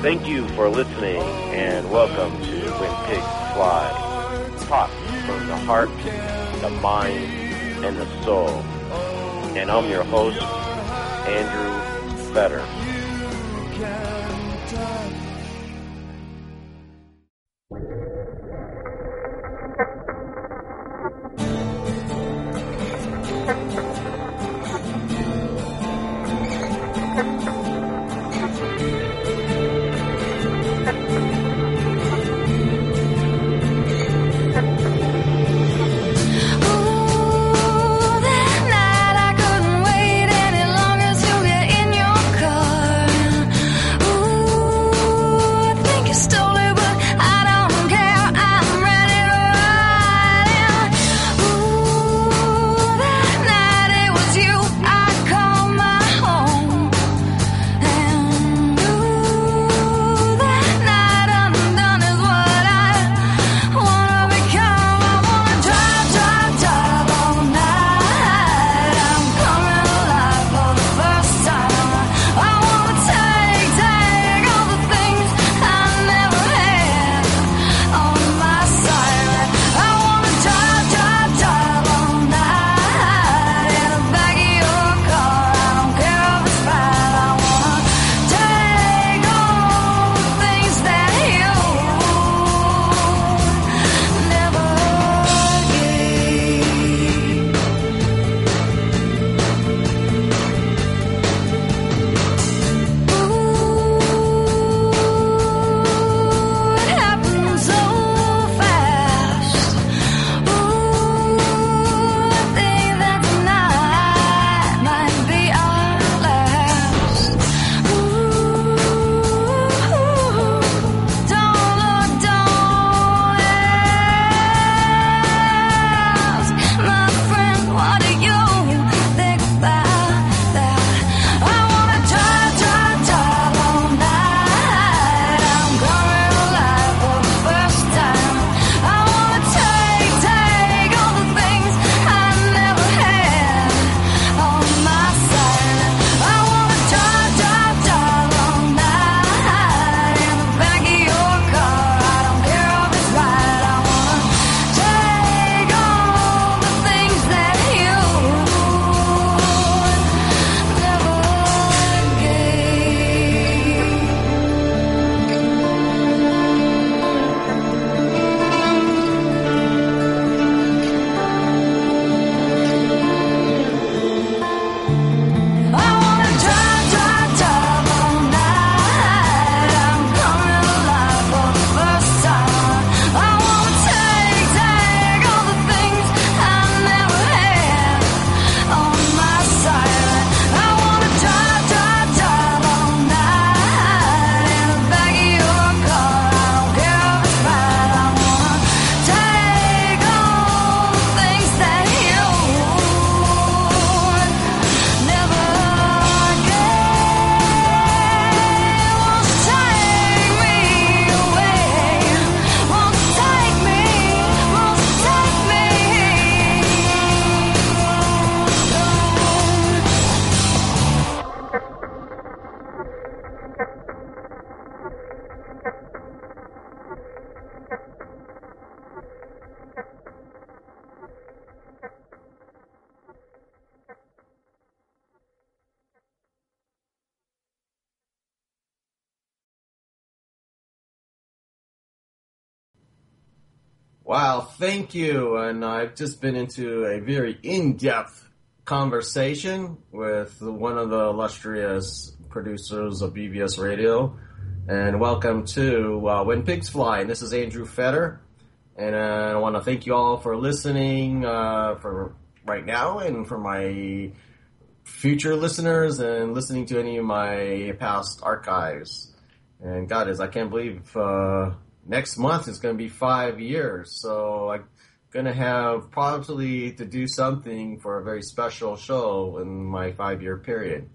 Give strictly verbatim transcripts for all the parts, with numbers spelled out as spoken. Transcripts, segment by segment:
Thank you for listening, and welcome to When Pigs Fly. Talk from the heart, the mind, and the soul. And I'm your host, Andrew Fetter. Wow, thank you. And I've just been into a very in-depth conversation with one of the illustrious producers of B B S Radio. And welcome to uh, When Pigs Fly. And this is Andrew Fetter. And uh, I want to thank you all for listening uh, for right now and for my future listeners and listening to any of my past archives. And God, is I can't believe... Uh, Next month is going to be five years, so I'm going to have probably to do something for a very special show in my five-year period.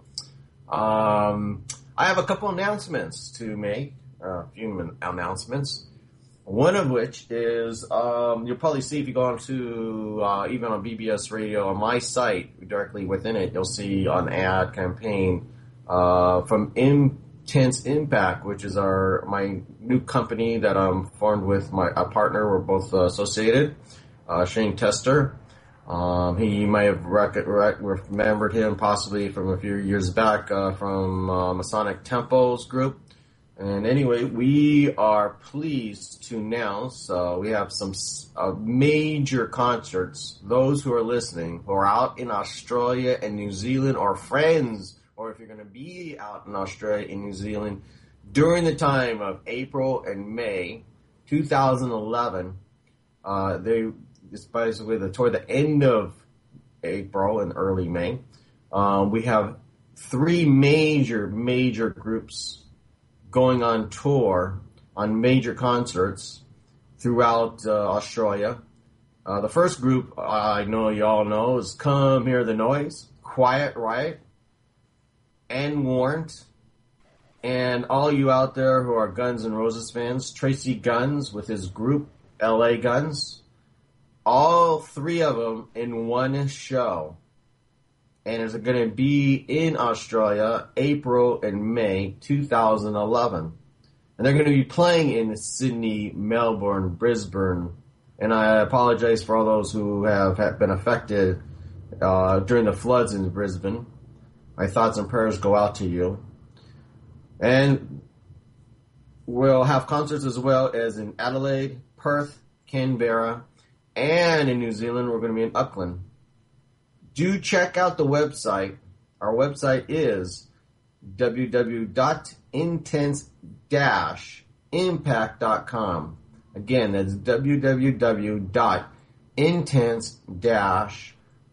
Um, I have a couple announcements to make, uh, a few announcements. One of which is, um, you'll probably see if you go on to, uh, even on B B S Radio, on my site, directly within it, you'll see an ad campaign uh, from M Intense Impact, which is our my new company that I'm formed with my a partner. We're both uh, associated, uh, Shane Tester. Um, he might have rec- rec- remembered him possibly from a few years back uh, from uh, Masonic Temples group. And anyway, we are pleased to announce uh, we have some uh, major concerts. Those who are listening, who are out in Australia and New Zealand, or friends, or if you're going to be out in Australia and New Zealand during the time of April and May two thousand eleven, uh, they it's basically the toward the end of April and early May. Um, we have three major major groups going on tour on major concerts throughout uh, Australia. Uh, the first group uh, I know you all know is Come Hear the Noise, Quiet Riot, and Warrant. And all you out there who are Guns N' Roses fans, Tracy Guns with his group L A Guns. All three of them in one show. And it's going to be in Australia, April and May two thousand eleven. And they're going to be playing in Sydney, Melbourne, Brisbane. And I apologize for all those who have, have been affected uh, during the floods in Brisbane. My thoughts and prayers go out to you. And we'll have concerts as well as in Adelaide, Perth, Canberra, and in New Zealand we're going to be in Auckland. Do check out the website. Our website is w w w dot intense dash impact dot com. Again, that's w w w dot intense dash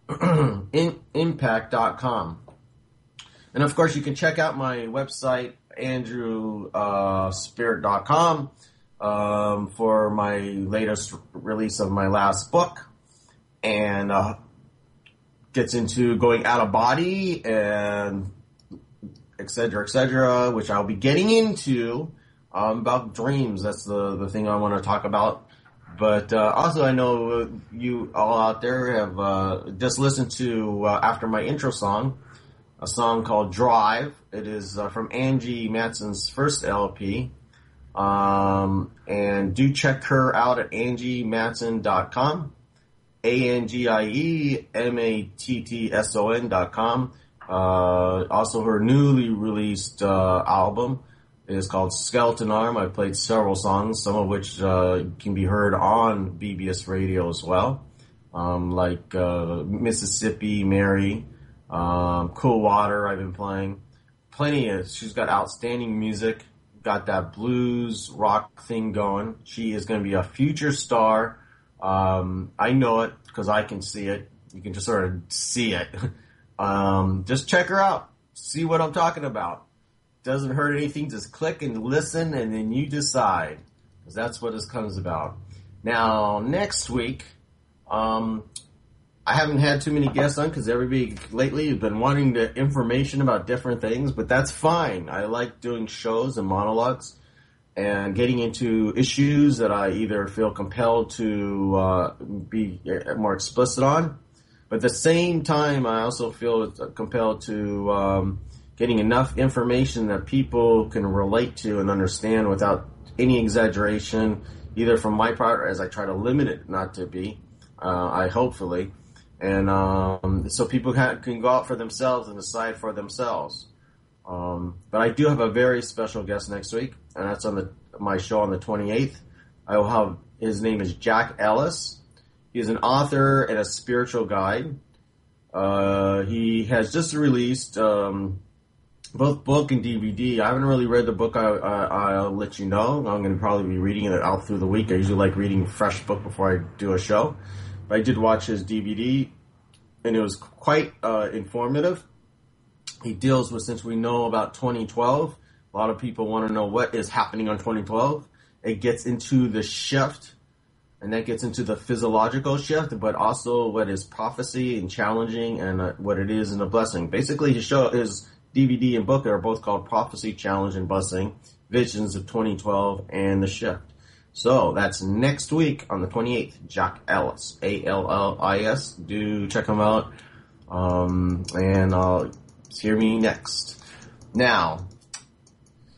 impact dot com. And of course, you can check out my website, andrew spirit dot com, um, for my latest release of my last book. And uh, gets into going out of body and et cetera, et cetera, which I'll be getting into um, about dreams. That's the, the thing I want to talk about. But uh, also, I know you all out there have uh, just listened to, uh, after my intro song, a song called Drive. It is uh, from Angie Matson's first L P. Um, and do check her out at angie matson dot com. A N G I E M A T T S O N dot com. Uh, also, her newly released uh, album is called Skeleton Arm. I played several songs, some of which uh, can be heard on B B S Radio as well, um, like uh, Mississippi Mary, um, Cool Water I've been playing. Plenty of, she's got outstanding music, got that blues rock thing going. She is going to be a future star. Um, I know it because I can see it. You can just sort of see it. um, just check her out. See what I'm talking about. Doesn't hurt anything. Just click and listen, and then you decide. Because that's what this comes about. Now, next week, um, I haven't had too many guests on because everybody lately has been wanting the information about different things, but that's fine. I like doing shows and monologues and getting into issues that I either feel compelled to uh, be more explicit on, but at the same time, I also feel compelled to um, getting enough information that people can relate to and understand without any exaggeration, either from my part, as I try to limit it not to be, uh, I hopefully, and um, so people can, can go out for themselves and decide for themselves. Um, but I do have a very special guest next week, and that's on the my show on the twenty-eighth. I will have, his name is Jack Ellis. He is an author and a spiritual guide. Uh, he has just released um, both book and D V D. I haven't really read the book. I, I, I'll let you know. I'm going to probably be reading it out through the week. I usually like reading a fresh book before I do a show. But I did watch his D V D, and it was quite uh, informative. He deals with, since we know about twenty twelve, a lot of people want to know what is happening on twenty twelve. It gets into the shift, and that gets into the physiological shift, but also what is prophecy and challenging, and uh, what it is and a blessing. Basically, his show, his D V D and book are both called Prophecy, Challenge, and Blessing, Visions of twenty twelve and the Shift. So that's next week on the twenty-eighth. Jack Ellis, A L L I S. Do check him out, um, and uh, hear me next. Now,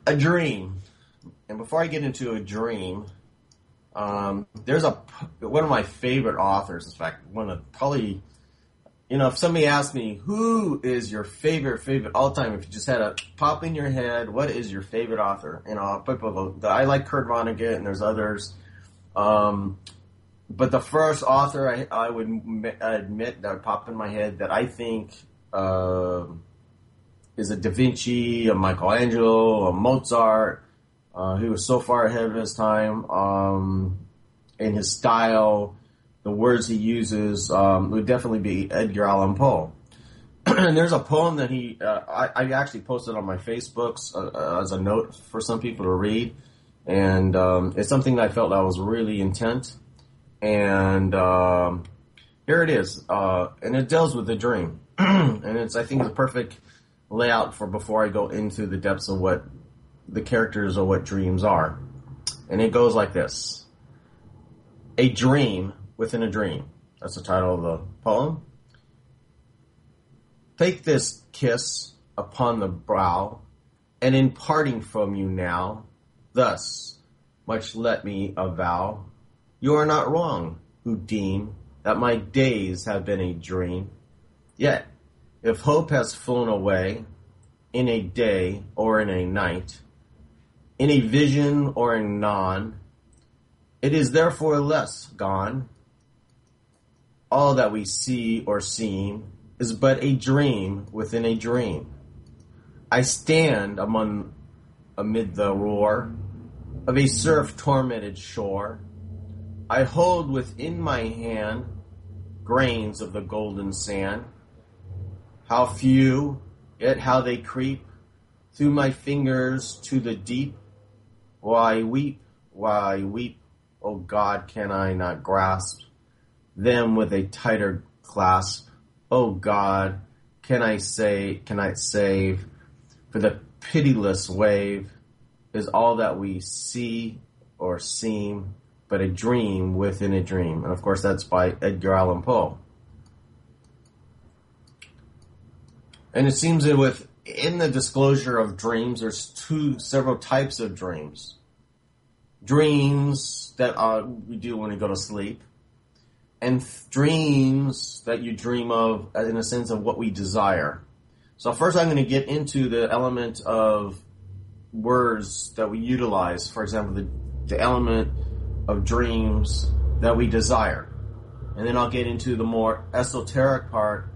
A dream. And before I get into a dream, um, there's a one of my favorite authors. In fact, one of probably, you know, if somebody asked me who is your favorite favorite all time, if you just had a pop in your head, what is your favorite author? You know, people go, I like Kurt Vonnegut, and there's others. Um, but the first author I, I would admit that would pop in my head that I think uh, is a Da Vinci, a Michelangelo, a Mozart. Uh, he was so far ahead of his time um, in his style, the words he uses, um, would definitely be Edgar Allan Poe. And there's a poem that he, uh, I, I actually posted on my Facebooks uh, as a note for some people to read. And um, it's something that I felt that was really intent. And um, here it is. Uh, and it deals with the dream. And it's, I think, the perfect layout for before I go into the depths of what the characters of what dreams are. And it goes like this. A dream within a dream. That's the title of the poem. Take this kiss upon the brow, and in parting from you now, thus much let me avow, you are not wrong who deem that my days have been a dream. Yet, if hope has flown away in a day or in a night, in a vision or in none, it is therefore less gone. All that we see or seem is but a dream within a dream. I stand among, amid the roar of a surf-tormented shore. I hold within my hand grains of the golden sand. How few, yet how they creep through my fingers to the deep. Why weep, why weep, O God, can I not grasp them with a tighter clasp? O God, can I say, can I save? For the pitiless wave is all that we see or seem, but a dream within a dream. And of course, that's by Edgar Allan Poe. And it seems that with in the disclosure of dreams, there's two several types of dreams. Dreams that uh, we do when we go to sleep, and th- dreams that you dream of in a sense of what we desire. So first I'm going to get into the element of words that we utilize. For example, the, the element of dreams that we desire. And then I'll get into the more esoteric part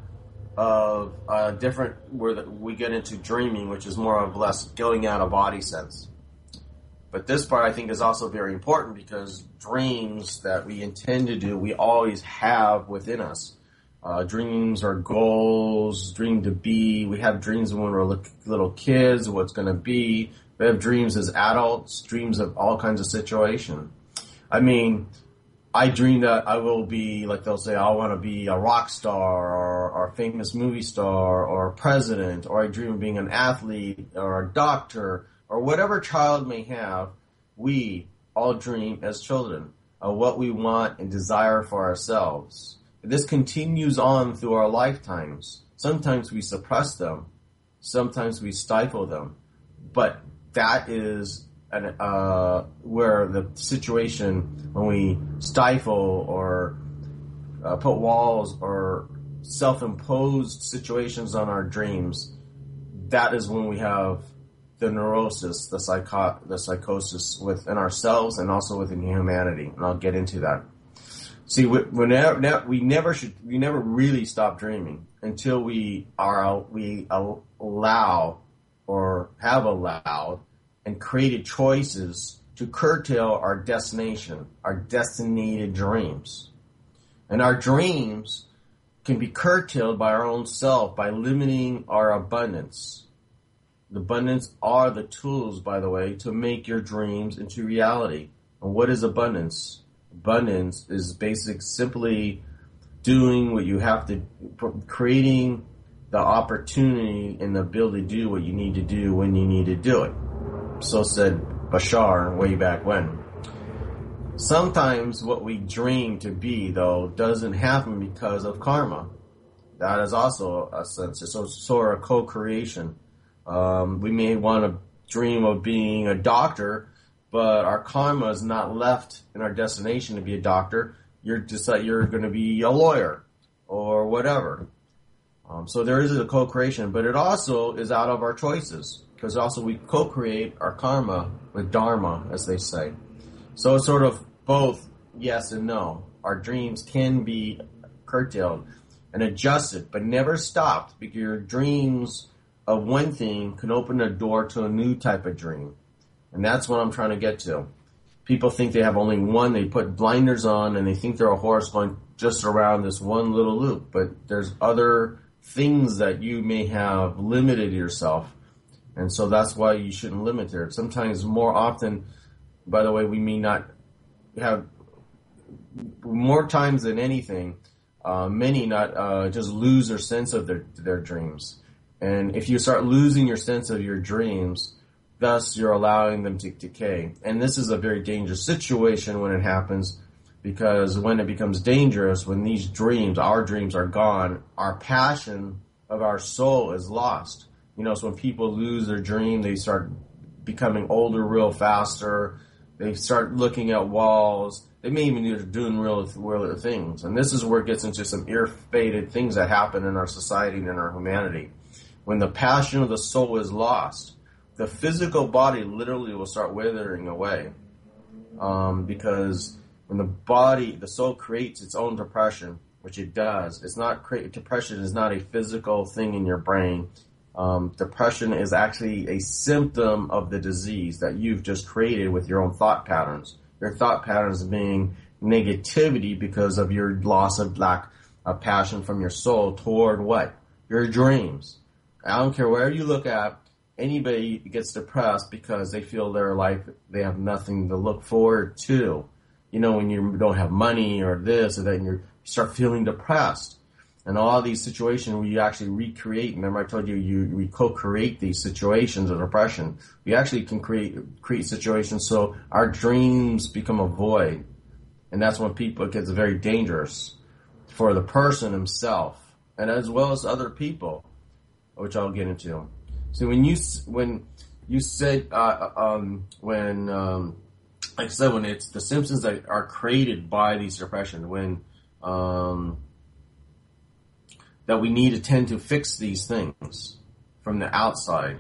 of uh, different, where the, we get into dreaming, which is more of less going out of body sense. But this part I think is also very important because dreams that we intend to do, we always have within us. Uh, dreams are goals, dream to be. We have dreams when we're little kids, what's going to be. We have dreams as adults, dreams of all kinds of situations. I mean, I dream that I will be, like they'll say, I want to be a rock star or, or a famous movie star or a president, or I dream of being an athlete or a doctor or whatever child may have. We all dream as children of what we want and desire for ourselves. This continues on through our lifetimes. Sometimes we suppress them. Sometimes we stifle them. But that is an, uh, where the situation when we stifle or uh, put walls or self-imposed situations on our dreams, that is when we have the neurosis, the psycho- the psychosis within ourselves and also within humanity. And I'll get into that. See, we, we, never, we never should, we never really stop dreaming until we are, we allow or have allowed and created choices to curtail our destination, our destinated dreams. And our dreams can be curtailed by our own self by limiting our abundance. The abundance are the tools, by the way, to make your dreams into reality. And what is abundance? Abundance is basic, simply doing what you have to, creating the opportunity and the ability to do what you need to do when you need to do it. So said Bashar way back when. Sometimes what we dream to be, though, doesn't happen because of karma. That is also a sense. So, sort of co-creation. Um, we may want to dream of being a doctor, but our karma is not left in our destination to be a doctor. You're just that you're going to be a lawyer or whatever. Um, so there is a co-creation, but it also is out of our choices, because also we co-create our karma with dharma, as they say. So it's sort of both yes and no. Our dreams can be curtailed and adjusted, but never stopped, because your dreams of one thing can open a door to a new type of dream. And that's what I'm trying to get to. People think they have only one. They put blinders on and they think they're a horse going just around this one little loop. But there's other things that you may have limited yourself. And so that's why you shouldn't limit it. Sometimes, more often, by the way, we may not have, more times than anything, uh, many not uh, just lose their sense of their, their dreams. And if you start losing your sense of your dreams, thus you're allowing them to decay. And this is a very dangerous situation when it happens, because when it becomes dangerous, when these dreams, our dreams are gone, our passion of our soul is lost. You know, so when people lose their dream, they start becoming older real faster. They start looking at walls. They may even be doing real, real things. And this is where it gets into some ill-fated things that happen in our society and in our humanity. When the passion of the soul is lost, the physical body literally will start withering away. Um, because when the body, the soul creates its own depression, which it does, it's not create, depression is not a physical thing in your brain. Um, depression is actually a symptom of the disease that you've just created with your own thought patterns. Your thought patterns being negativity because of your loss of lack of passion from your soul toward what? Your dreams. I don't care where you look at, anybody gets depressed because they feel their life, they have nothing to look forward to. You know, when you don't have money or this or that, and you start feeling depressed. And all these situations where you actually recreate, remember I told you, you we co-create these situations of depression. We actually can create create situations so our dreams become a void. And that's when people, it gets very dangerous for the person himself, and as well as other people, which I'll get into. So when you when you said uh, um, when um, like I said, when it's the symptoms that are created by these depression, when um, that we need to tend to fix these things from the outside.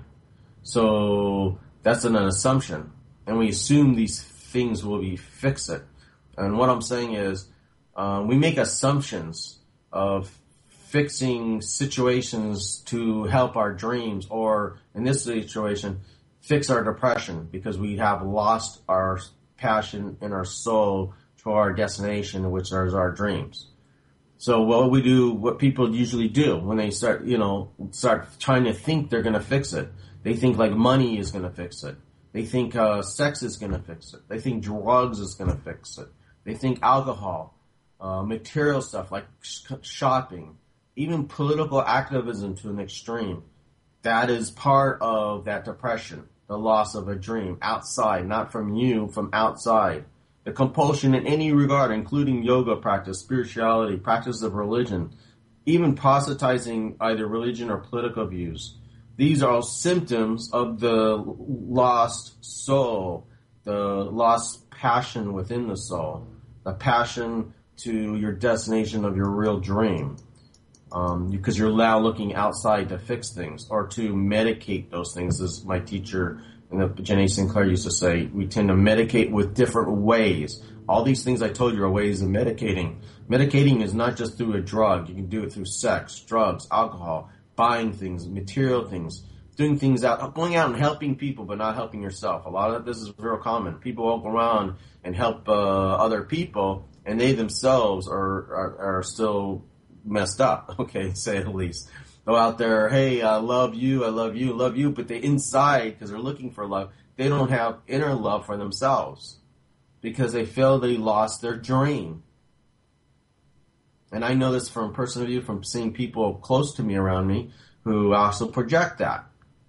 So that's an assumption, and we assume these things will be fix it. And what I'm saying is, uh, we make assumptions of fixing situations to help our dreams, or in this situation, fix our depression, because we have lost our passion in our soul to our destination, which is our dreams. So what we do, what people usually do when they start, you know, start trying to think they're going to fix it, they think like money is going to fix it. They think uh, sex is going to fix it. They think drugs is going to fix it. They think alcohol, uh, material stuff like sh- shopping, even political activism to an extreme. That is part of that depression, the loss of a dream outside, not from you, from outside. The compulsion in any regard, including yoga practice, spirituality, practice of religion, even proselytizing either religion or political views. These are all symptoms of the lost soul, the lost passion within the soul, the passion to your destination of your real dream. Um, because you're now looking outside to fix things or to medicate those things, as my teacher and the Jenny Sinclair used to say. We tend to medicate with different ways. All these things I told you are ways of medicating. Medicating is not just through a drug. You can do it through sex, drugs, alcohol, buying things, material things, doing things out, going out and helping people, but not helping yourself. A lot of this is real common. People walk around and help uh, other people, and they themselves are, are, are still messed up, okay, to say the least. Go out there, hey, I love you, I love you, love you, but they inside, because they're looking for love, they don't have inner love for themselves because they feel they lost their dream. And I know this from personal view, from seeing people close to me around me who also project that.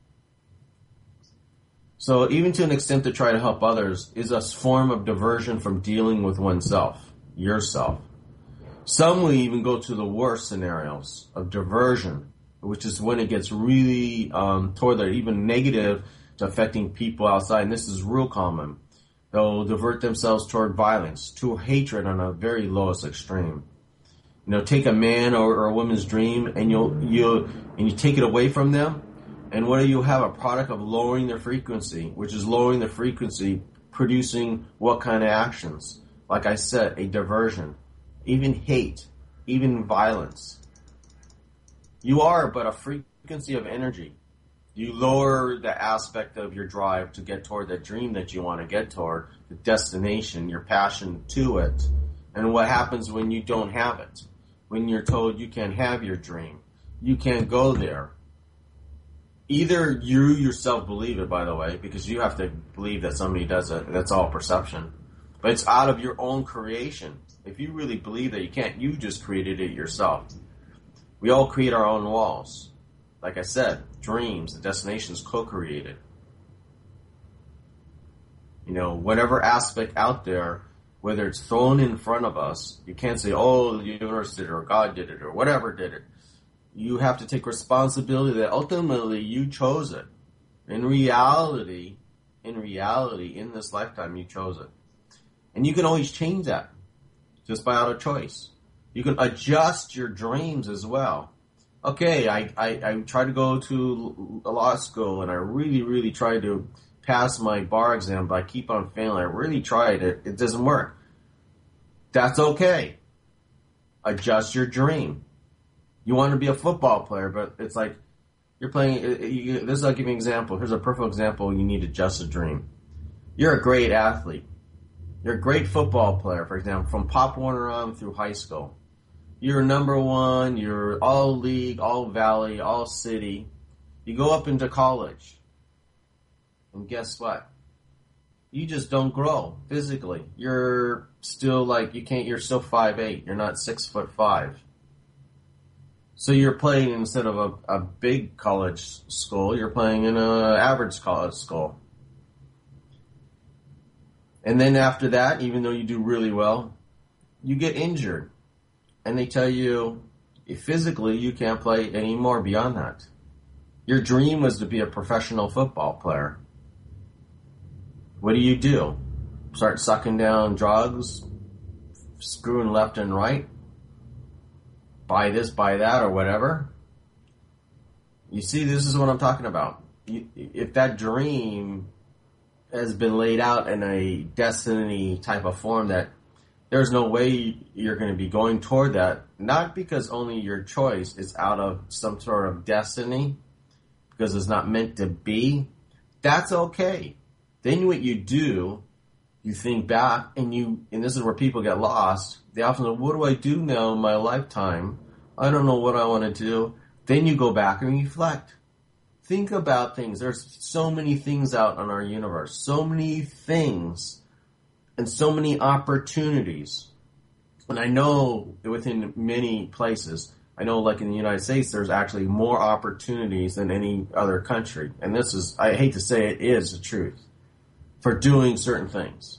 So even to an extent to try to help others is a form of diversion from dealing with oneself, yourself. Some will even go to the worst scenarios of diversion, which is when it gets really um, toward the even negative, to affecting people outside, and this is real common. They'll divert themselves toward violence, to hatred on a very lowest extreme. You know, take a man or, or a woman's dream, and you'll you and you take it away from them, and what do you have? A product of lowering their frequency, which is lowering the frequency, producing what kind of actions? Like I said, a diversion, even hate, even violence. You are but a frequency of energy. You lower the aspect of your drive to get toward that dream that you want to get toward, the destination, your passion to it. And what happens when you don't have it? When you're told you can't have your dream, you can't go there. Either you yourself believe it, by the way, because you have to believe that somebody does it. That's all perception. But it's out of your own creation. If you really believe that you can't, you just created it yourself. We all create our own walls. Like I said, dreams, the destination's co-created. You know, whatever aspect out there, whether it's thrown in front of us, you can't say, oh, the universe did it, or God did it, or whatever did it. You have to take responsibility that ultimately you chose it. In reality, in reality, in this lifetime, you chose it. And you can always change that just by out of choice. You can adjust your dreams as well. Okay, I, I, I tried to go to a law school, and I really, really tried to pass my bar exam, but I keep on failing. I really tried it. It doesn't work. That's okay. Adjust your dream. You want to be a football player, but it's like you're playing. You, this is, I'll give you an example. Here's a perfect example. You need to adjust a dream. You're a great athlete. You're a great football player, for example, from Pop Warner on through high school. You're number one, you're all league, all valley, all city. You go up into college. And guess what? You just don't grow physically. You're still like, you can't, you're still five eight. You're not six foot five. So you're playing instead of a, a big college school, you're playing in an average college school. And then after that, even though you do really well, you get injured. And they tell you, physically, you can't play anymore beyond that. Your dream was to be a professional football player. What do you do? Start sucking down drugs, screwing left and right? Buy this, buy that, or whatever? You see, this is what I'm talking about. If that dream has been laid out in a destiny type of form that there's no way you're going to be going toward that, not because only your choice is out of some sort of destiny, because it's not meant to be, that's okay. Then what you do, you think back, and you, and this is where people get lost. They often say, what do I do now in my lifetime? I don't know what I want to do. Then you go back and reflect. Think about things. There's so many things out in our universe, so many things, and so many opportunities. And I know within many places, I know like in the United States, there's actually more opportunities than any other country. And this is, I hate to say it, is the truth for doing certain things.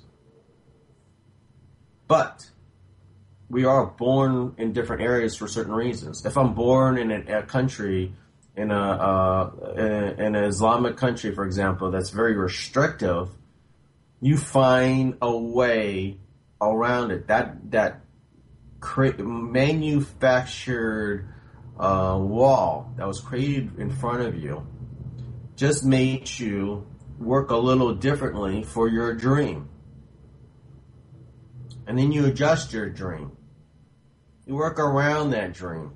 But we are born in different areas for certain reasons. If I'm born in a, a country, in a, uh, in a in an Islamic country, for example, that's very restrictive, you find a way around it. That that cre- manufactured uh, wall that was created in front of you just made you work a little differently for your dream. And then you adjust your dream. You work around that dream.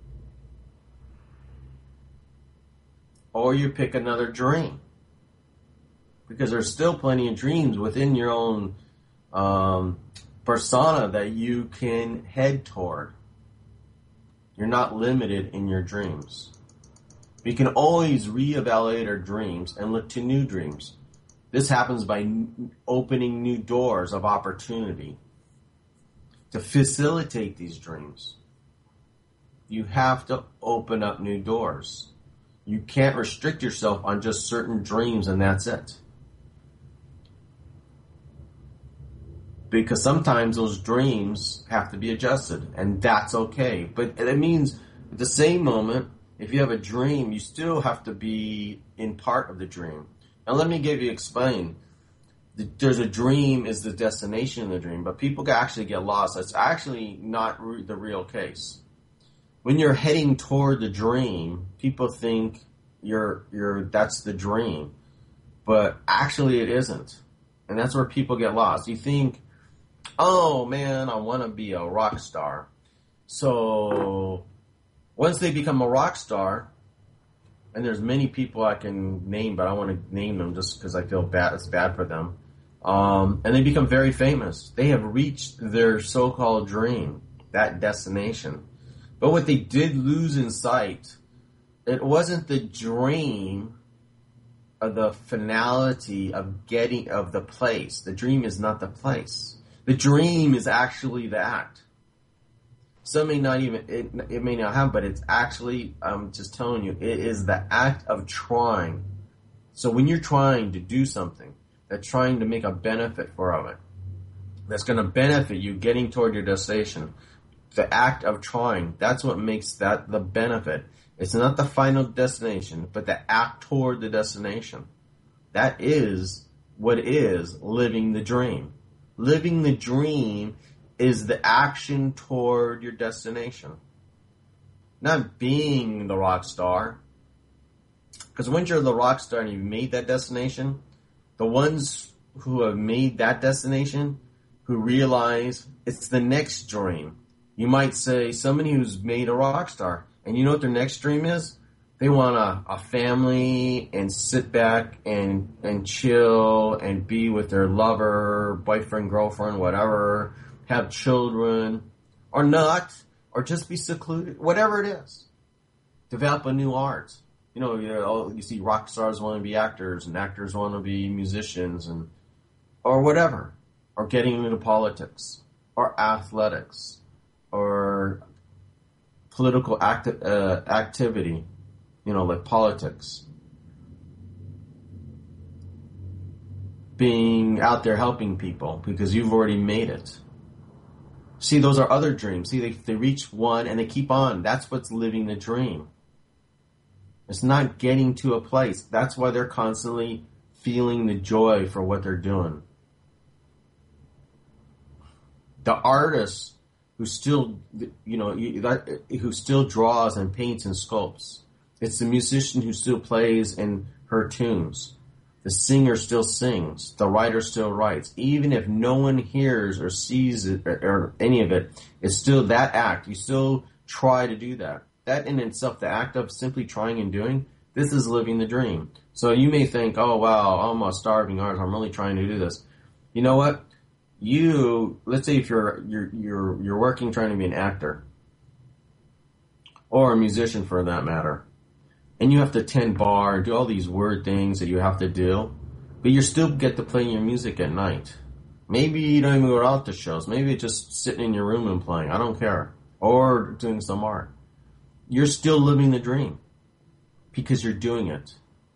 Or you pick another dream. Because there's still plenty of dreams within your own um, persona that you can head toward. You're not limited in your dreams. We can always reevaluate our dreams and look to new dreams. This happens by n- opening new doors of opportunity to facilitate these dreams. You have to open up new doors. You can't restrict yourself on just certain dreams and that's it. Because sometimes those dreams have to be adjusted, and that's okay. But it means at the same moment, if you have a dream, you still have to be in part of the dream. And let me give you explain. There's a dream is the destination of the dream, but people can actually get lost. That's actually not re- the real case. When you're heading toward the dream, people think you're you're that's the dream, but actually it isn't, and that's where people get lost. You think, oh man, I want to be a rock star. So once they become a rock star, and there's many people I can name, but I want to name them just because I feel bad. It's bad for them. Um, and they become very famous. They have reached their so-called dream, that destination. But what they did lose in sight, it wasn't the dream of the finality of getting, of the place. The dream is not the place. The dream is actually the act. Some may not even, it, it may not have, but it's actually, I'm just telling you, it is the act of trying. So when you're trying to do something, that's trying to make a benefit for of it, that's going to benefit you getting toward your destination, the act of trying, that's what makes that the benefit. It's not the final destination, but the act toward the destination. That is what is living the dream. Living the dream is the action toward your destination. Not being the rock star. Because once you're the rock star and you've made that destination, the ones who have made that destination, who realize it's the next dream. You might say somebody who's made a rock star, and you know what their next dream is? They want a, a family and sit back and, and chill and be with their lover, boyfriend, girlfriend, whatever, have children, or not, or just be secluded, whatever it is. Develop a new art. You know, you know, you see rock stars want to be actors, and actors want to be musicians, and or whatever, or getting into politics, or athletics, or political acti- uh, activity, you know, like politics. Being out there helping people because you've already made it. See, those are other dreams. See, they, they reach one and they keep on. That's what's living the dream. It's not getting to a place. That's why they're constantly feeling the joy for what they're doing. The artist who still, you know, who still draws and paints and sculpts. It's the musician who still plays in her tunes. The singer still sings. The writer still writes. Even if no one hears or sees it or, or any of it, it's still that act. You still try to do that. That in itself, the act of simply trying and doing, this is living the dream. So you may think, oh, wow, I'm a starving artist. I'm really trying to do this. You know what? You, let's say if you're you're you're you're working trying to be an actor or a musician for that matter, and you have to attend bar and do all these weird things that you have to do, but you still get to play your music at night. Maybe you don't even go out to shows. Maybe it's just sitting in your room and playing. I don't care. Or doing some art. You're still living the dream because you're doing it.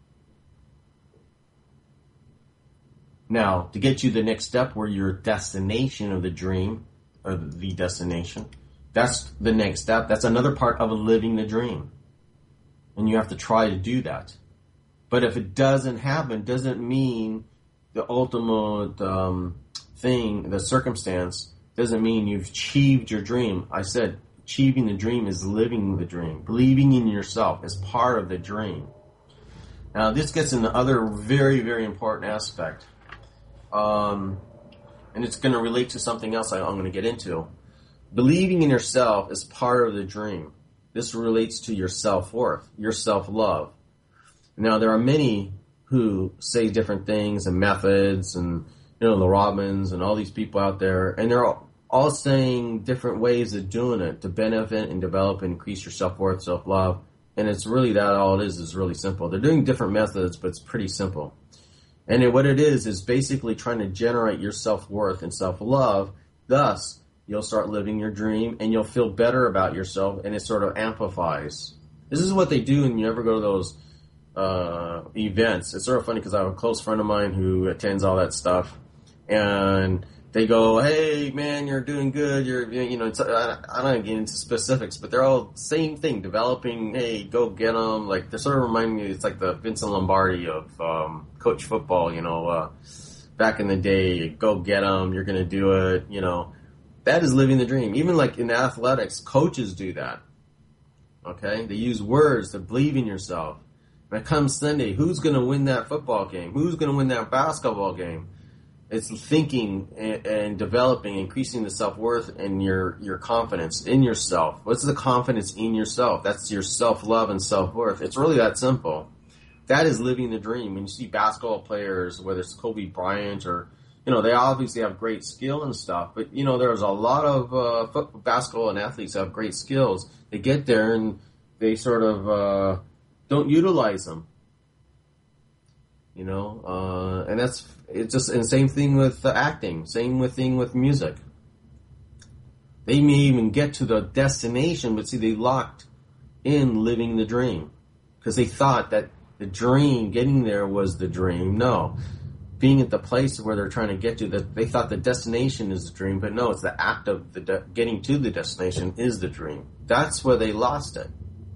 Now, to get you the next step where your destination of the dream, or the destination, that's the next step. That's another part of living the dream. And you have to try to do that. But if it doesn't happen, doesn't mean the ultimate um, thing, the circumstance, doesn't mean you've achieved your dream. I said achieving the dream is living the dream. Believing in yourself is part of the dream. Now, this gets into other very, very important aspect. Um, and it's going to relate to something else I'm going to get into. Believing in yourself is part of the dream. This relates to your self-worth, your self-love. Now, there are many who say different things and methods, and, you know, the Robbins and all these people out there, and they're all, all saying different ways of doing it to benefit and develop and increase your self-worth, self-love. And it's really that all it is is really simple. They're doing different methods, but it's pretty simple. And it, what it is is basically trying to generate your self-worth and self-love. Thus, you'll start living your dream, and you'll feel better about yourself, and it sort of amplifies. This is what they do when you ever go to those uh, events. It's sort of funny because I have a close friend of mine who attends all that stuff, and They go, hey man, you're doing good. You're, you know, it's, I, I don't get into specifics, but they're all same thing. Developing, hey, go get them. Like they're sort of reminding me, it's like the Vincent Lombardi of um, coach football. You know, uh, back in the day, go get them. You're gonna do it. You know, that is living the dream. Even like in athletics, coaches do that. Okay, they use words to believe in yourself. When it comes Sunday, who's gonna win that football game? Who's gonna win that basketball game? It's thinking and, and developing, increasing the self-worth and your, your confidence in yourself. What's the confidence in yourself? That's your self-love and self-worth. It's really that simple. That is living the dream. When you see basketball players, whether it's Kobe Bryant or, you know, they obviously have great skill and stuff, but, you know, there's a lot of uh, football, basketball and athletes that have great skills. They get there and they sort of uh, don't utilize them. You know, uh, and that's, it's just, and same thing with uh, acting, same with thing with music. They may even get to the destination, but see, they locked in living the dream. Because they thought that the dream, getting there was the dream. No. Being at the place where they're trying to get to, that they thought the destination is the dream, but no, it's the act of the de- getting to the destination is the dream. That's where they lost it.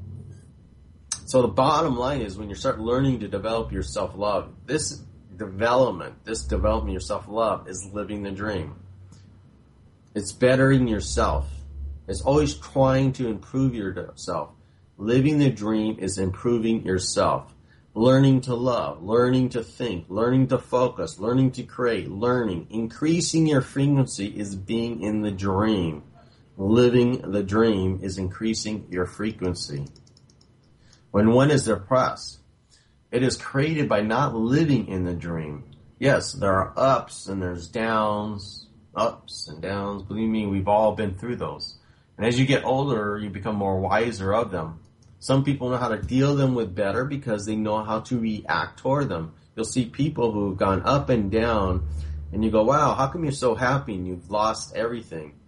So the bottom line is when you start learning to develop your self-love, this development, this developing your self-love is living the dream. It's bettering yourself. It's always trying to improve yourself. Living the dream is improving yourself. Learning to love, learning to think, learning to focus, learning to create, learning. Increasing your frequency is being in the dream. Living the dream is increasing your frequency. When one is depressed, it is created by not living in the dream. Yes, there are ups and there's downs, ups and downs. Believe me, we've all been through those. And as you get older, you become more wiser of them. Some people know how to deal them with better because they know how to react toward them. You'll see people who've gone up and down, and you go, wow, how come you're so happy and you've lost everything?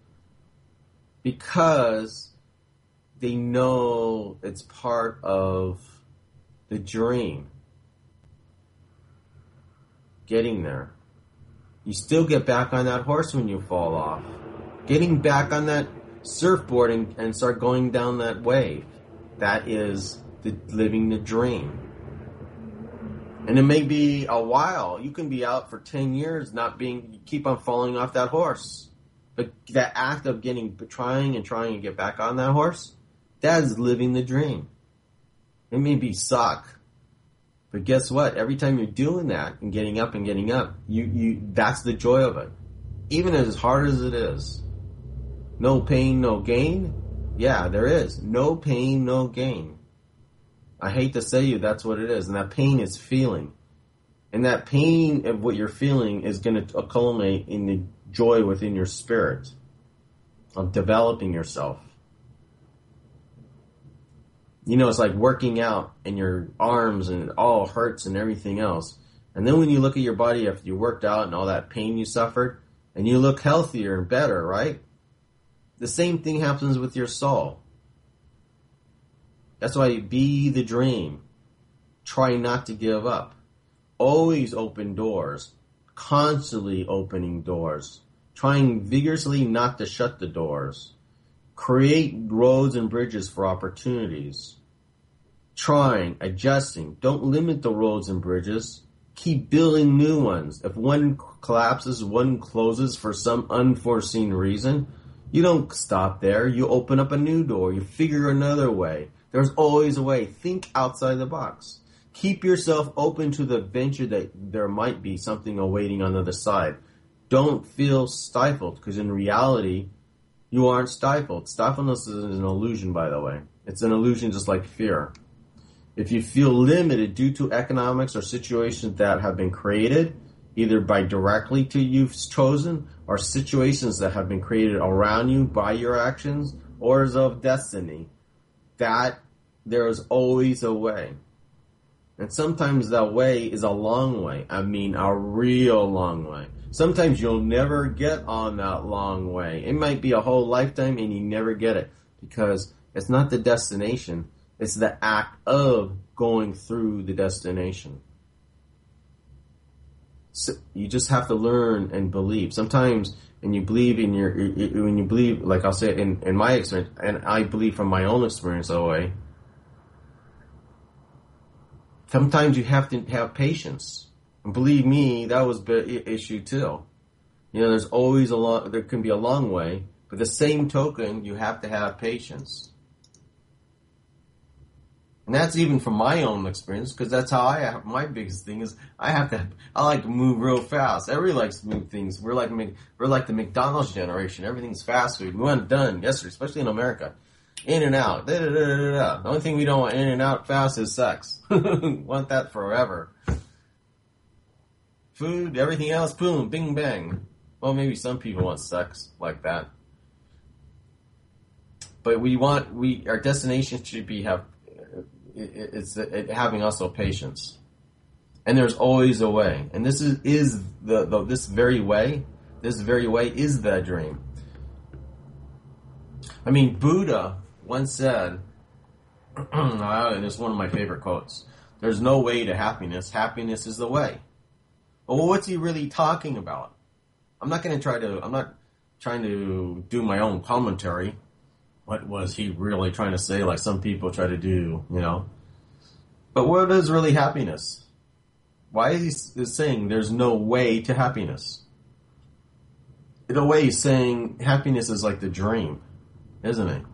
Because they know it's part of the dream. Getting there. You still get back on that horse when you fall off. Getting back on that surfboard and, and start going down that wave. That is the living the dream. And it may be a while. You can be out for ten years not being, you keep on falling off that horse. But that act of getting, trying and trying to get back on that horse, that is living the dream. It may be suck, but guess what? Every time you're doing that and getting up and getting up, you, you that's the joy of it. Even as hard as it is. No pain, no gain? Yeah, there is. No pain, no gain. I hate to say you, that's what it is. And that pain is feeling. And that pain of what you're feeling is going to culminate in the joy within your spirit of developing yourself. You know, it's like working out and your arms and it all hurts and everything else. And then when you look at your body after you worked out and all that pain you suffered, and you look healthier and better, right? The same thing happens with your soul. That's why be the dream. Try not to give up. Always open doors. Constantly opening doors. Trying vigorously not to shut the doors. Create roads and bridges for opportunities. Trying, adjusting. Don't limit the roads and bridges. Keep building new ones. If one collapses, one closes for some unforeseen reason, you don't stop there. You open up a new door. You figure another way. There's always a way. Think outside the box. Keep yourself open to the venture that there might be something awaiting on the other side. Don't feel stifled, because in reality, you aren't stifled. Stifledness is an illusion, by the way. It's an illusion just like fear. If you feel limited due to economics or situations that have been created, either by directly to you've chosen, or situations that have been created around you by your actions, or as of destiny, that there is always a way. And sometimes that way is a long way. I mean, a real long way. Sometimes you'll never get on that long way. It might be a whole lifetime and you never get it, because it's not the destination. It's the act of going through the destination. So you just have to learn and believe. Sometimes, and you believe in your, when you believe, like I'll say in, in my experience, and I believe from my own experience, O A, sometimes you have to have patience. And believe me, that was the issue too. You know, there's always a long, there can be a long way, but the same token, you have to have patience. And that's even from my own experience, because that's how I have, my biggest thing is I have to, I like to move real fast. Everybody likes to move things. We're like, we're like the McDonald's generation. Everything's fast food. We want it done yesterday, especially in America. In and out. Da, da, da, da, da. The only thing we don't want in and out fast is sex. Want that forever. Food, everything else, boom, bing, bang. Well, maybe some people want sex like that. But we want, we, our destination should be have, it's it, having also patience. And there's always a way. And this is, is the, the, this very way, this very way is the dream. I mean, Buddha once said, and it's one of my favorite quotes, there's no way to happiness. Happiness is the way. Well, what's he really talking about? I'm not going to try to, I'm not trying to do my own commentary. What was he really trying to say, like some people try to do, you know? But what is really happiness? Why is he saying there's no way to happiness? In a way, he's saying happiness is like the dream, isn't it?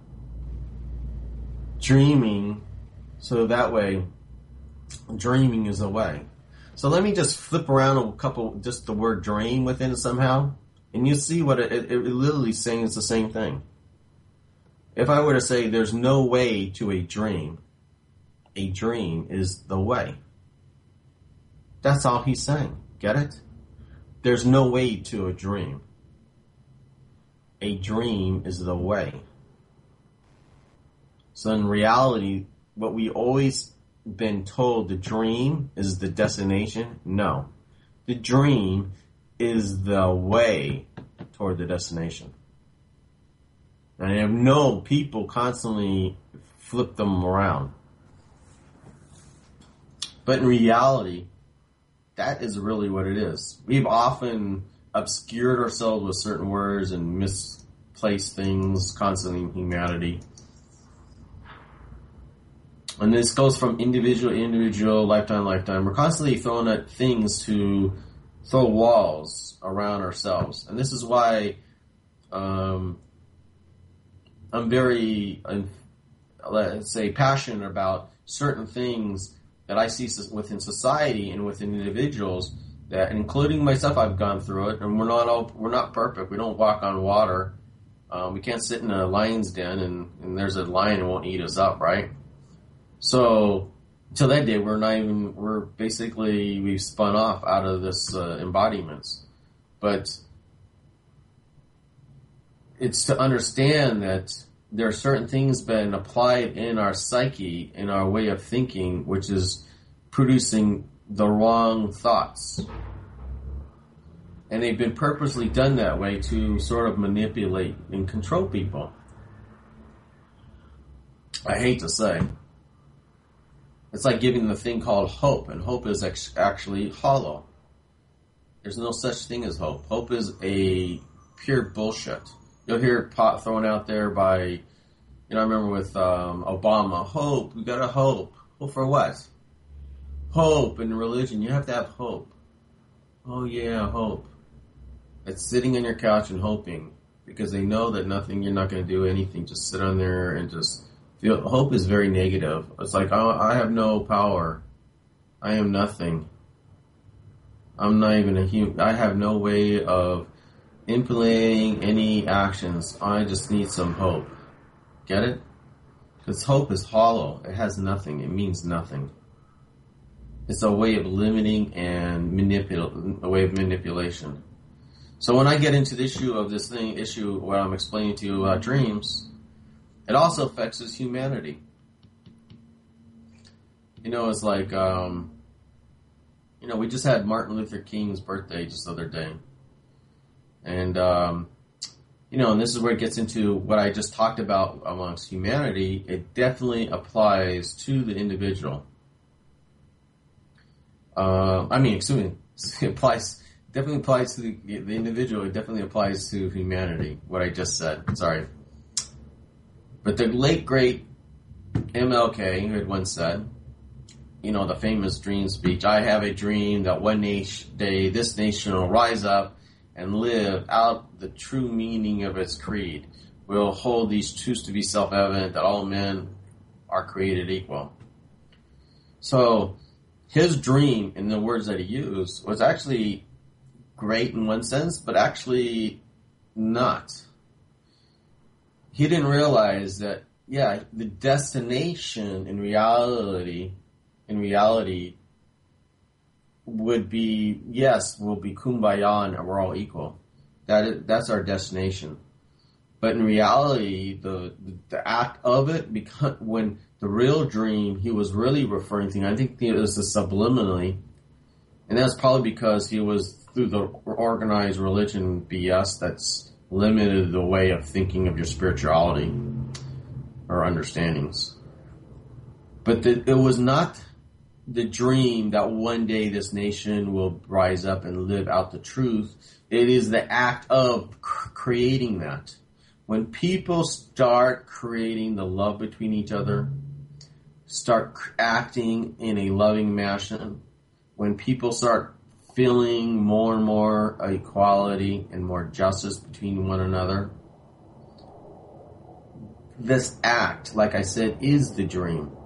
Dreaming, so that way, dreaming is the way. So let me just flip around a couple, just the word dream within it somehow, and you see what it, it, it literally saying is the same thing. If I were to say there's no way to a dream, a dream is the way. That's all he's saying. Get it? There's no way to a dream. A dream is the way. So in reality, what we always been told the dream is the destination? No. The dream is the way toward the destination. And I know people constantly flip them around. But in reality, that is really what it is. We've often obscured ourselves with certain words and misplaced things constantly in humanity. And this goes from individual to individual, lifetime to lifetime. We're constantly throwing at things to throw walls around ourselves. And this is why um, I'm very, uh, let's say, passionate about certain things that I see within society and within individuals that, including myself, I've gone through it. And we're not all, we're not perfect. We don't walk on water. Um, we can't sit in a lion's den and, and there's a lion who won't eat us up, right? So, until that day, we're not even, we're basically, we've spun off out of this uh, embodiments. But it's to understand that there are certain things been applied in our psyche, in our way of thinking, which is producing the wrong thoughts. And they've been purposely done that way to sort of manipulate and control people. I hate to say. It's like giving the thing called hope, and hope is actually hollow. There's no such thing as hope. Hope is a pure bullshit. You'll hear it pot thrown out there by, you know, I remember with um, Obama, hope, we gotta hope. Hope for what? Hope in religion, you have to have hope. Oh yeah, hope. It's sitting on your couch and hoping, because they know that nothing, you're not going to do anything, just sit on there and just... Hope is very negative. It's like, oh, I have no power. I am nothing. I'm not even a human. I have no way of implementing any actions. I just need some hope. Get it? Because hope is hollow. It has nothing. It means nothing. It's a way of limiting and manipul- a way of manipulation. So when I get into the issue of this thing, issue where I'm explaining to you about dreams, it also affects us humanity. You know, it's like, um, you know, we just had Martin Luther King's birthday just the other day. And, um, you know, and this is where it gets into what I just talked about amongst humanity. It definitely applies to the individual. Uh, I mean, excuse me, it applies, definitely applies to the, the individual. It definitely applies to humanity, what I just said. Sorry. But the late, great M L K, who had once said, you know, the famous dream speech, I have a dream that one nation, day this nation will rise up and live out the true meaning of its creed. We'll hold these truths to be self-evident, that all men are created equal. So his dream, in the words that he used, was actually great in one sense, but actually not. He didn't realize that, yeah, the destination in reality, in reality, would be, yes, we'll be kumbaya and we're all equal. That is, that's our destination. But in reality, the the act of it, because when the real dream he was really referring to, I think it was the subliminally, and that's probably because he was through the organized religion B S that's limited the way of thinking of your spirituality or understandings. But the, it was not the dream that one day this nation will rise up and live out the truth. It is the act of cr- creating that. When people start creating the love between each other, start acting in a loving fashion, when people start feeling more and more equality and more justice between one another, this act, like I said, is the dream.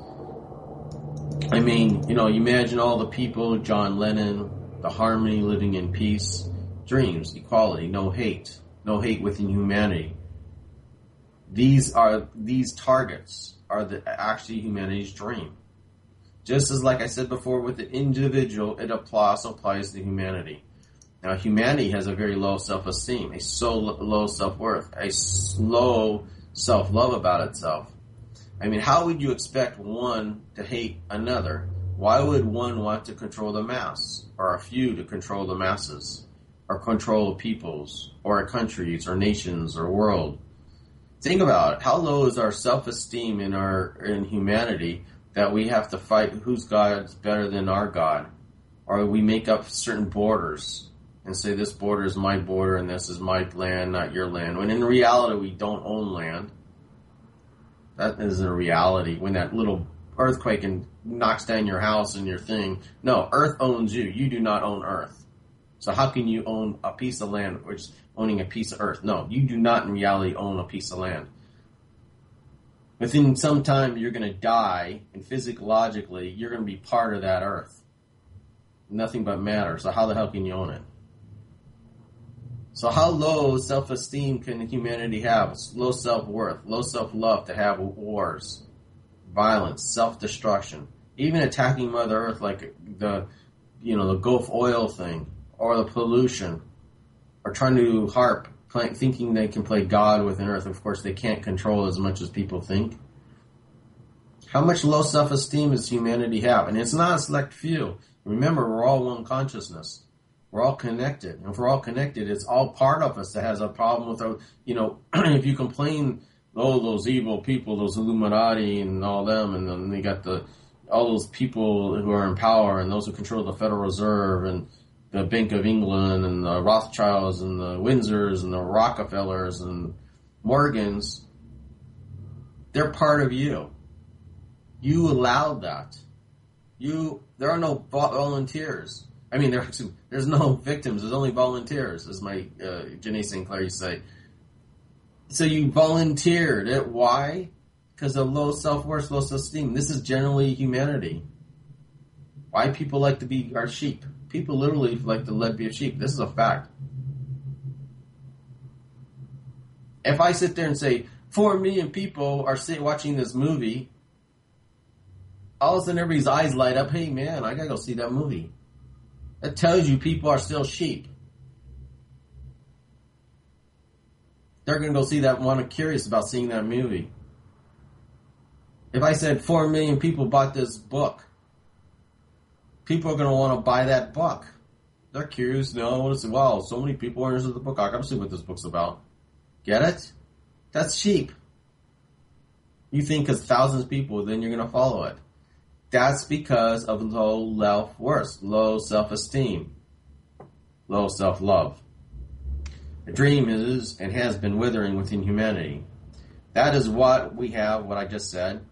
I mean, you know, you imagine all the people, John Lennon, the harmony, living in peace, dreams, equality, no hate, no hate within humanity. These are, these targets are the actually humanity's dream. Just as, like I said before, with the individual, it applies, applies to humanity. Now, humanity has a very low self-esteem, a so low self-worth, a low self-love about itself. I mean, how would you expect one to hate another? Why would one want to control the mass, or a few to control the masses, or control peoples, or countries, or nations, or world? Think about it. How low is our self-esteem in our in humanity that we have to fight whose God's better than our God? Or we make up certain borders and say this border is my border and this is my land, not your land. When in reality we don't own land. That is a reality. When that little earthquake and knocks down your house and your thing. No, Earth owns you. You do not own Earth. So how can you own a piece of land which is owning a piece of Earth? No, you do not in reality own a piece of land. Within some time you're going to die, and physiologically you're going to be part of that Earth. Nothing but matter. So how the hell can you own it? So how low self-esteem can humanity have? Low self-worth, low self-love to have wars, violence, self-destruction, even attacking Mother Earth like the, you know, the Gulf oil thing, or the pollution, or trying to harp, play, thinking they can play God within Earth. Of course, they can't control as much as people think. How much low self-esteem does humanity have? And it's not a select few. Remember, we're all one consciousness. We're all connected. And if we're all connected, it's all part of us that has a problem with our, you know, if you complain, oh, those evil people, those Illuminati and all them, and then they got the, all those people who are in power and those who control the Federal Reserve and the Bank of England and the Rothschilds and the Windsors and the Rockefellers and Morgans, they're part of you. You allowed that. You, there are no volunteers. I mean, there, there's no victims. There's only volunteers, as my uh, Janae Sinclair used to say. So you volunteered it. Why? Because of low self-worth, low self-esteem. This is generally humanity. Why people like to be our sheep. People literally like to let be a sheep. This is a fact. If I sit there and say, four million people are sit, watching this movie, all of a sudden everybody's eyes light up. Hey, man, I got to go see that movie. That tells you people are still sheep. They're going to go see that one and curious about seeing that movie. If I said four million people bought this book, people are going to want to buy that book. They're curious. No, what is it? Wow, so many people are interested in the book. I got to see what this book's about. Get it? That's sheep. You think because thousands of people, then you're going to follow it. That's because of low self-worth, low self-esteem, low self-love. A dream is and has been withering within humanity. That is what we have, what I just said,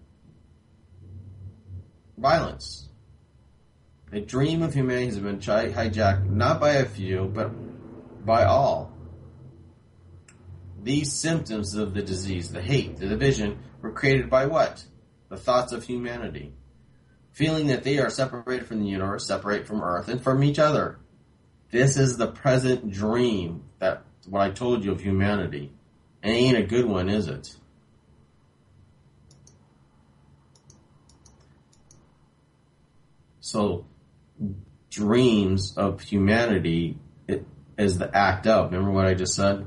violence. A dream of humanity has been hijacked not by a few, but by all. These symptoms of the disease, the hate, the division, were created by what? The thoughts of humanity. Feeling that they are separated from the universe, separate from Earth, and from each other. This is the present dream, that what I told you of humanity. It ain't a good one, is it? So, dreams of humanity it, is the act of. Remember what I just said?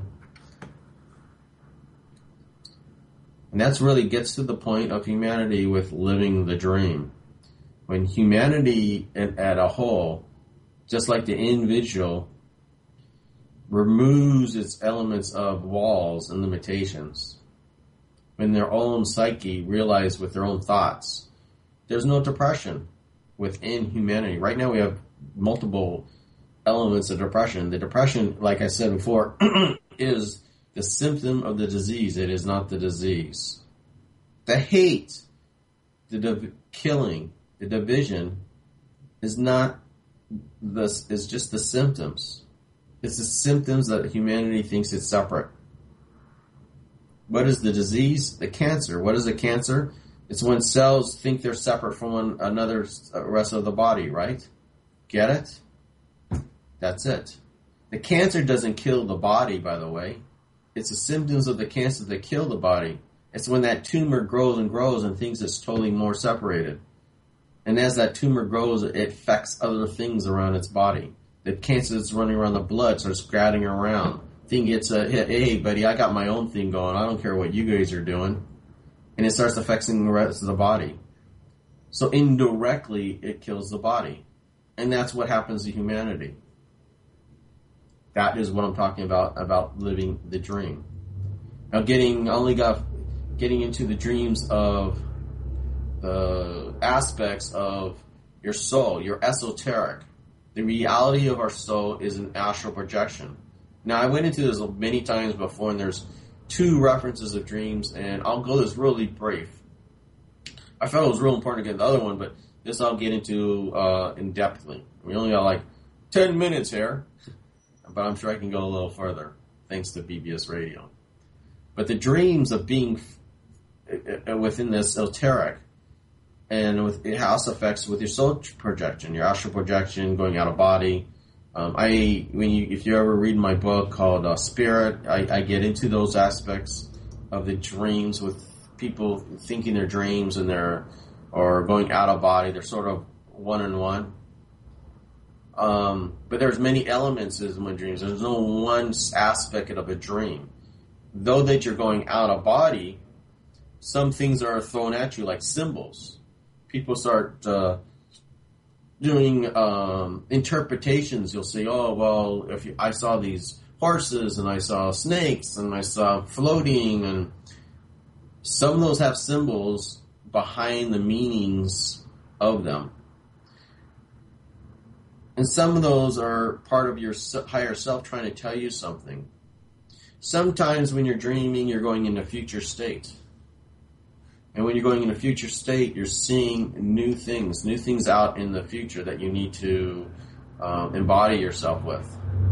And that's really gets to the point of humanity with living the dream. When humanity at a whole, just like the individual, removes its elements of walls and limitations, when their own psyche realizes with their own thoughts, there's no depression within humanity. Right now we have multiple elements of depression. The depression, like I said before, is the symptom of the disease. It is not the disease. The hate, the div- killing, the division is not this is just the symptoms. It's the symptoms that humanity thinks it's separate. What is the disease? The cancer. What is a cancer? It's when cells think they're separate from one another, uh, rest of the body, right? Get it? That's it. The cancer doesn't kill the body, by the way. It's the symptoms of the cancer that kill the body. It's when that tumor grows and grows and thinks it's totally more separated. And as that tumor grows, it affects other things around its body. The cancer that's running around the blood starts scratching around. Thing gets a hit. Hey, buddy, I got my own thing going. I don't care what you guys are doing. And it starts affecting the rest of the body. So indirectly, it kills the body. And that's what happens to humanity. That is what I'm talking about, about living the dream. Now, getting only got getting into the dreams of the aspects of your soul, your esoteric. The reality of our soul is an astral projection. Now, I went into this many times before, and there's two references of dreams, and I'll go this really brief. I felt it was real important to get the other one, but this I'll get into uh, in-depthly. We only got like ten minutes here, but I'm sure I can go a little further, thanks to B B S Radio. But the dreams of being f- within this esoteric, and with, it has effects with your soul projection, your astral projection, going out of body. Um, I, when you, if you ever read my book called uh, Spirit, I, I get into those aspects of the dreams with people thinking their dreams and they're or going out of body. They're sort of one on one. Um, but there's many elements in my dreams. There's no one aspect of a dream. Though that you're going out of body, some things are thrown at you like symbols. People start uh, doing um, interpretations. You'll say, oh, well, if you, I saw these horses and I saw snakes and I saw floating, and some of those have symbols behind the meanings of them. And some of those are part of your higher self trying to tell you something. Sometimes when you're dreaming, you're going into future state. And when you're going in a future state, you're seeing new things, new things out in the future that you need to um, embody yourself with.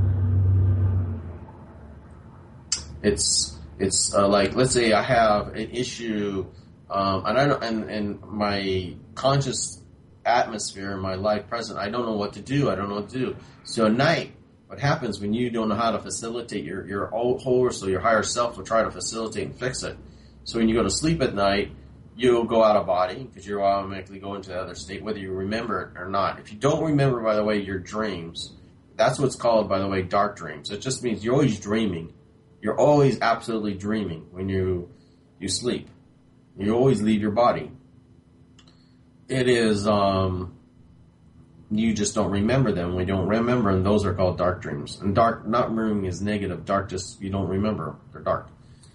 It's it's uh, like, let's say I have an issue, um, and I don't, and, and my conscious atmosphere in my life present, I don't know what to do. I don't know what to do. So at night, what happens when you don't know how to facilitate your your whole, so your higher self will try to facilitate and fix it. So when you go to sleep at night, you'll go out of body because you'll automatically go into the other state, whether you remember it or not. If you don't remember, by the way, your dreams, that's what's called, by the way, dark dreams. It just means you're always dreaming. You're always absolutely dreaming when you you sleep. You always leave your body. It is, um, you just don't remember them. We don't remember, and those are called dark dreams. And dark, not remembering is negative. Dark, just, you don't remember. They're dark.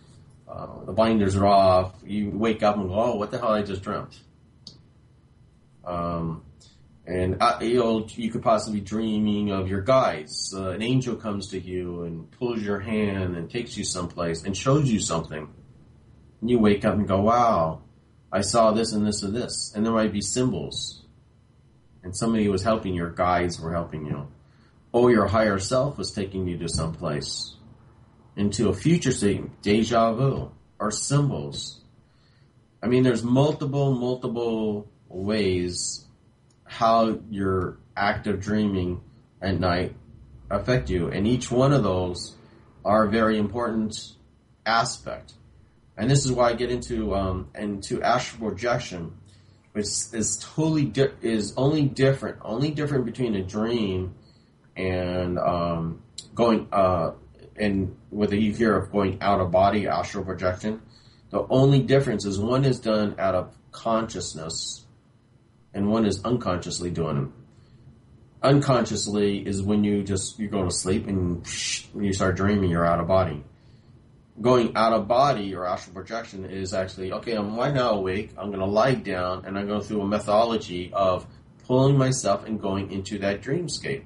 Uh, the blinders are off. You wake up and go, oh, what the hell I just dreamt? Um, and uh, you know, you could possibly be dreaming of your guides. Uh, an angel comes to you and pulls your hand and takes you someplace and shows you something. And you wake up and go, wow, I saw this and this and this. And there might be symbols. And somebody was helping, your guides were helping you. Or your higher self was taking you to someplace. Into a future state, deja vu, or symbols. I mean, there's multiple, multiple ways how your active dreaming at night affect you. And each one of those are a very important aspect. And this is why I get into um, into astral projection, which is totally di- is only different, only different between a dream and um, going uh, and whether you hear of going out of body, astral projection. The only difference is one is done out of consciousness, and one is unconsciously doing them. Unconsciously is when you just you go to sleep and you start dreaming you're out of body. Going out of body or astral projection is actually, okay, I'm right now awake, I'm going to lie down, and I'm going through a methodology of pulling myself and going into that dreamscape.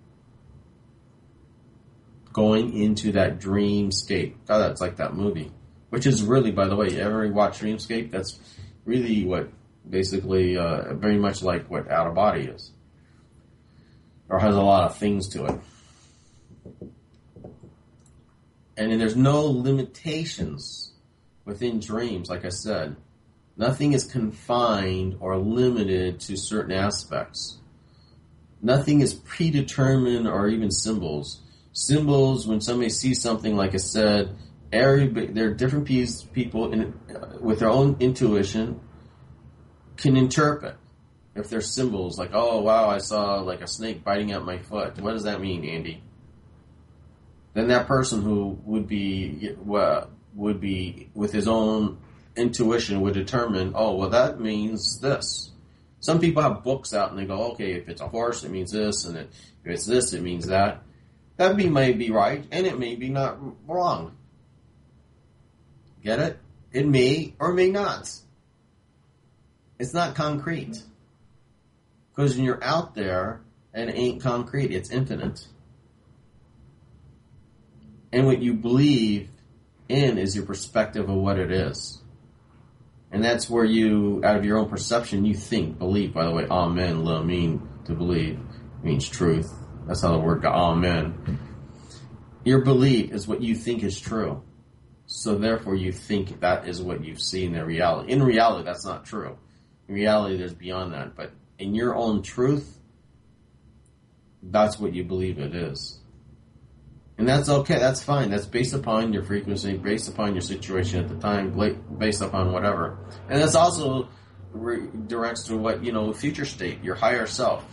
Going into that dreamscape. God, that's like that movie. Which is really, by the way, you ever watch Dreamscape? That's really what, basically, uh, very much like what out of body is. Or has a lot of things to it. And then there's no limitations within dreams, like I said. Nothing is confined or limited to certain aspects. Nothing is predetermined or even symbols. Symbols, when somebody sees something, like I said, every, there are different people in, uh, with their own intuition can interpret. If they're symbols, like, oh, wow, I saw like a snake biting at my foot. What does that mean, Andy? Then that person who would be well, would be with his own intuition would determine, oh, well, that means this. Some people have books out and they go, okay, if it's a horse, it means this, and if it's this, it means that. That be, may be right, and it may be not wrong. Get it? It may or may not. It's not concrete. Because when you're out there, and it ain't concrete, it's infinite. And what you believe in is your perspective of what it is. And that's where you, out of your own perception, you think, believe. By the way, amen, lo mean to believe, means truth. That's how the word got, amen. Your belief is what you think is true. So therefore you think that is what you've seen in reality. In reality, that's not true. In reality, there's beyond that. But in your own truth, that's what you believe it is. And that's okay, that's fine. That's based upon your frequency, based upon your situation at the time, based upon whatever. And that's also re- directs to what, you know, future state, your higher self.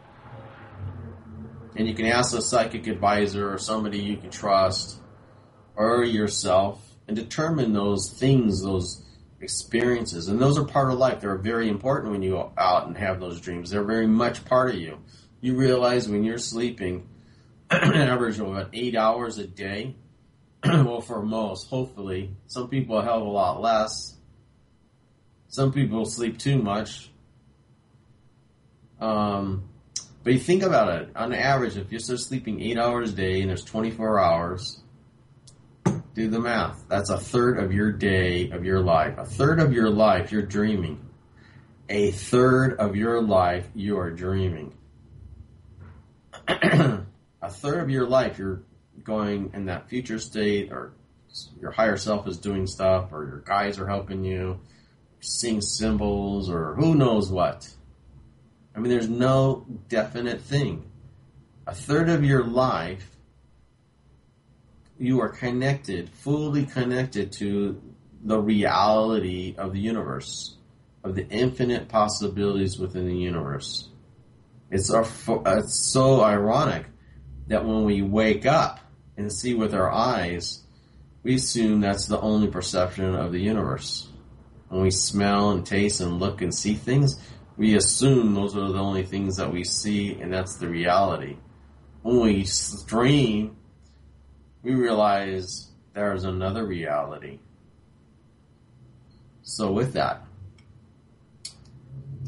And you can ask a psychic advisor or somebody you can trust or yourself and determine those things, those experiences. And those are part of life. They're very important when you go out and have those dreams. They're very much part of you. You realize when you're sleeping, an average of about eight hours a day. Well, for most, hopefully. Some people a hell of a lot less. Some people sleep too much. Um, but you think about it. On average, if you're still sleeping eight hours a day and there's twenty-four hours, do the math. That's a third of your day, of your life. A third of your life, you're dreaming. A third of your life, you are dreaming. A third of your life, you're going in that future state, or your higher self is doing stuff, or your guides are helping you, seeing symbols, or who knows what. I mean, there's no definite thing. A third of your life, you are connected, fully connected to the reality of the universe, of the infinite possibilities within the universe. It's, our, it's so ironic that when we wake up and see with our eyes, we assume that's the only perception of the universe. When we smell and taste and look and see things, we assume those are the only things that we see, and that's the reality. When we dream, we realize there's another reality. So with that,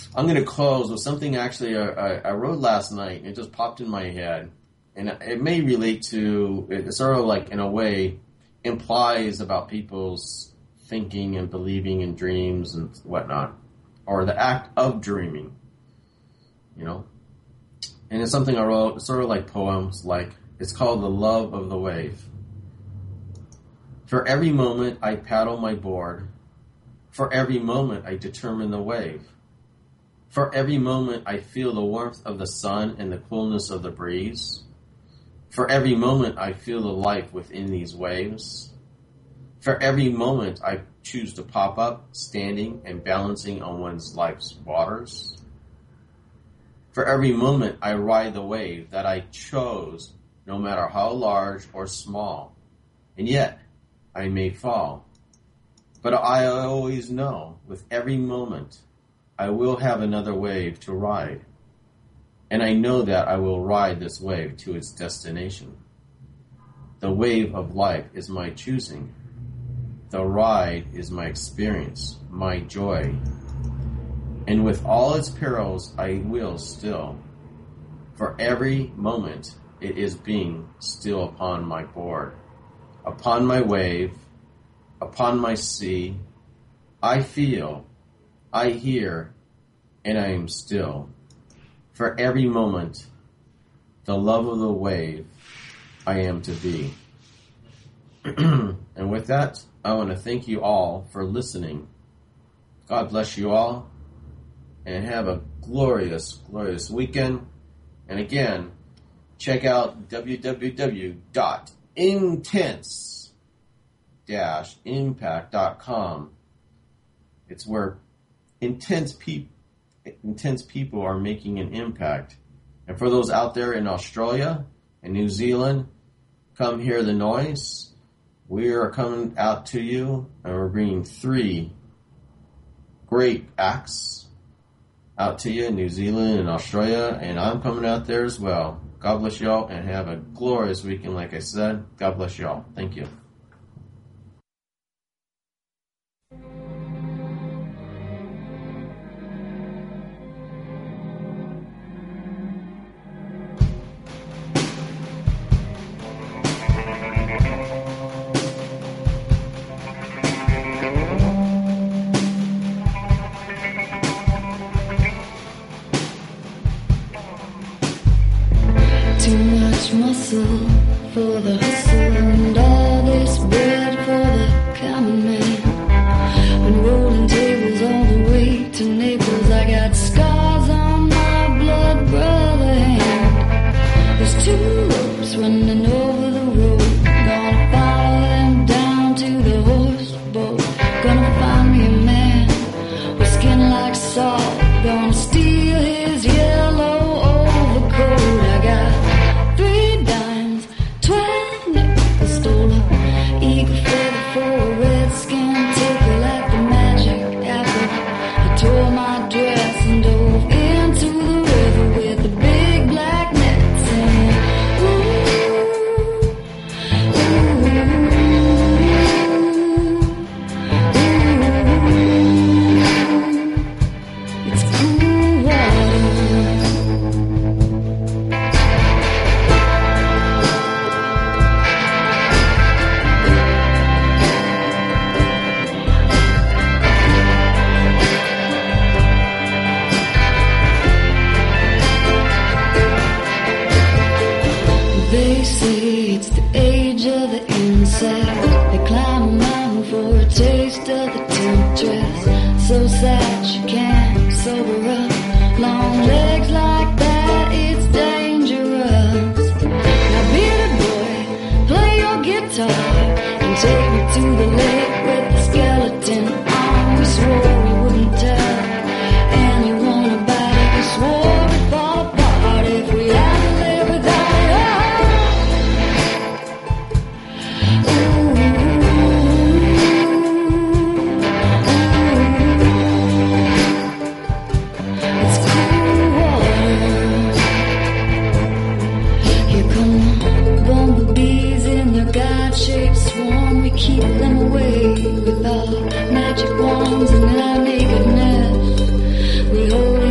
I'm going to close with something actually I, I wrote last night, and it just popped in my head. And it may relate to, it sort of like, in a way, implies about people's thinking and believing in dreams and whatnot, or the act of dreaming, you know? And it's something I wrote, sort of like poems, like, it's called The Love of the Wave. For every moment I paddle my board, for every moment I determine the wave. For every moment I feel the warmth of the sun and the coolness of the breeze. For every moment I feel the life within these waves. For every moment I choose to pop up, standing and balancing on one's life's waters. For every moment I ride the wave that I chose, no matter how large or small. And yet, I may fall. But I always know, with every moment, I will have another wave to ride. And I know that I will ride this wave to its destination. The wave of life is my choosing. The ride is my experience, my joy. And with all its perils, I will still. For every moment, it is being still upon my board. Upon my wave, upon my sea, I feel, I hear, and I am still. For every moment, the love of the wave, I am to be. And with that, I want to thank you all for listening. God bless you all, and have a glorious, glorious weekend. And again, check out w w w dot intense dash impact dot com. It's where intense people intense people are making an impact. And for those out there in Australia and New Zealand, come hear the noise. We are coming out to you, and we're bringing three great acts out to you in New Zealand and Australia, and I'm coming out there as well. God bless you all, and have a glorious weekend, like I said. God bless you all. Thank you. Muscle for the hustle and all this bread for the common man. Been rolling tables all the way to Naples. I got scars on my blood brother hand. There's two ropes running over the road. Gonna follow them down to the horse boat. Gonna find me a man with skin like salt. Gonna steal his yellow overcoat. I got three dimes, twelve nickels stolen. Eagle feather for a redskin tickle at the magic apple. I tore my dress and dove into the river with the big black nets. And ooh, ooh, ooh, it's cool water. They say it's the age of the insect. They climb a mountain for a taste of the temptress. So sad she can't sober up. Long legs like that, it's dangerous. Now bearded boy, play your guitar and take me to the lake with the skeleton arm. We swore we wouldn't tell anyone about it. We swore we'd fall apart if we had to live without it. It's cool water. Here come the bumblebees in their God-shaped swarm. We keep them away with our magic wands and our nakedness. We hold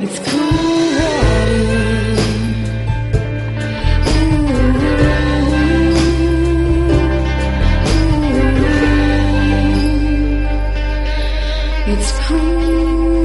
It's cool water. Ooh, ooh. It's cool.